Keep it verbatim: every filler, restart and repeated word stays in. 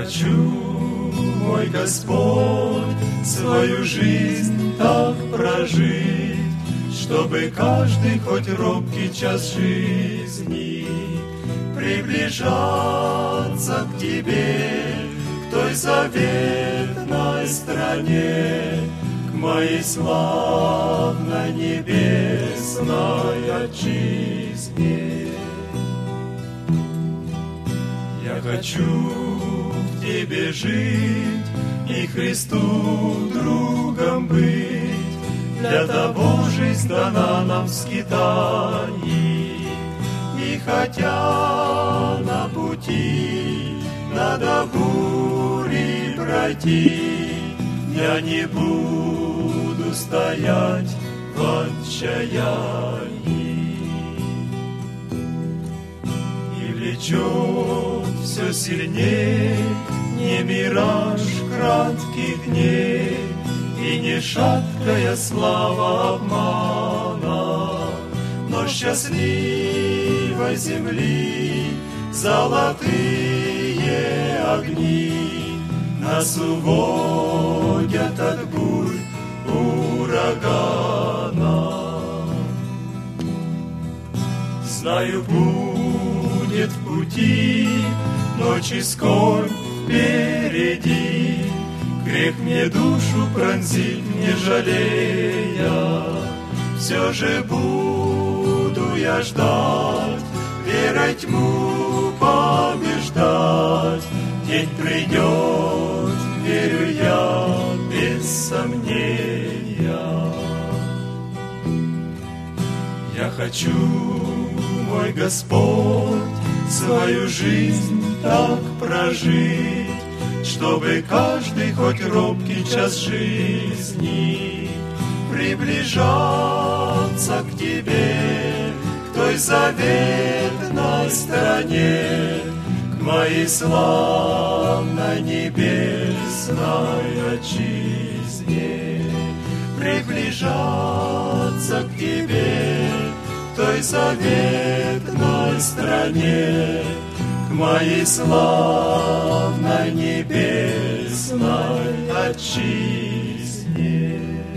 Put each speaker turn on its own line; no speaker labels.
хочу, мой Господь, свою жизнь так прожить, чтобы каждый хоть робкий час жизни приближаться к Тебе, к той заветной стране, к моей славной небесной отчизне. Я хочу в Тебе жить и Христу другом быть. Для того жизнь дана нам в скитании. И хотя на пути надо бури пройти, я не буду стоять в отчаянии. И влечет все сильнее не мираж кратких дней, и не шаткая слава обмана, но счастливой земли золотые огни нас уводят от бурь урагана. Знаю, будет в пути ночи скорбь впереди, грех мне душу пронзит, не жалея. Все же буду я ждать, верой тьму побеждать. День придет, верю я, без сомнения. Я хочу, мой Господь, свою жизнь так прожить, чтобы каждый хоть робкий час жизни приближаться к Тебе, к той заветной стране, к моей славной небесной отчизне. Приближаться к Тебе, к той заветной стране, к моей славной небесной отчизне.